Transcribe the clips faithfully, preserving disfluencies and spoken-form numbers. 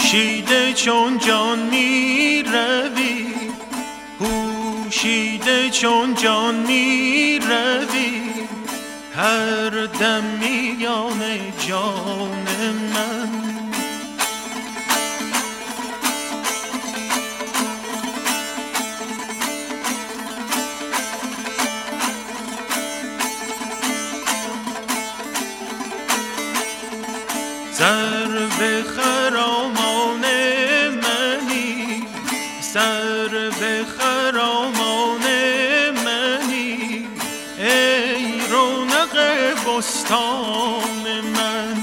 پوشیده چون جان می روی، پوشیده چون جان می روی، هر دم میان جان من. سر به خرامان منی، سر به خرامان منی، ای رونق بستان من.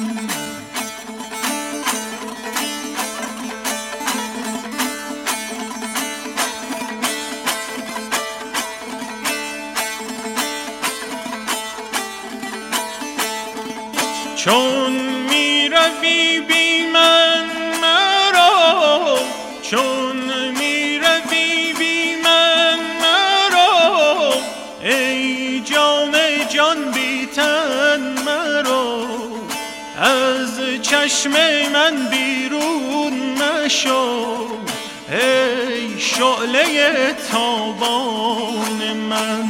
چون می روی بی من مرا، چون می روی بی من مرا، ای جان جان بی تن مرا، از چشم من بیرون مشو، ای شعله تابان من.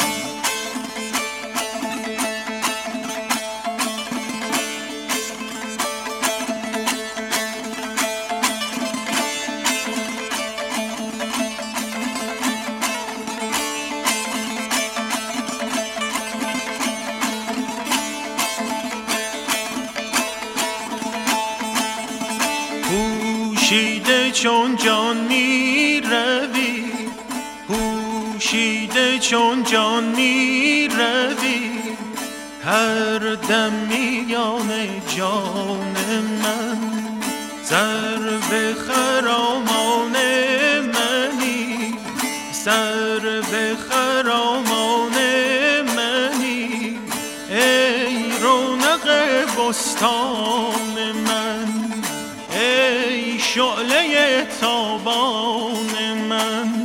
پوشیده چون جان می روی، پوشیده چون جان می روی، هر دم میان جان من. سر به خرامان منی، سر به خرامان منی، ای رونق بستان من، ای شعله تابان من.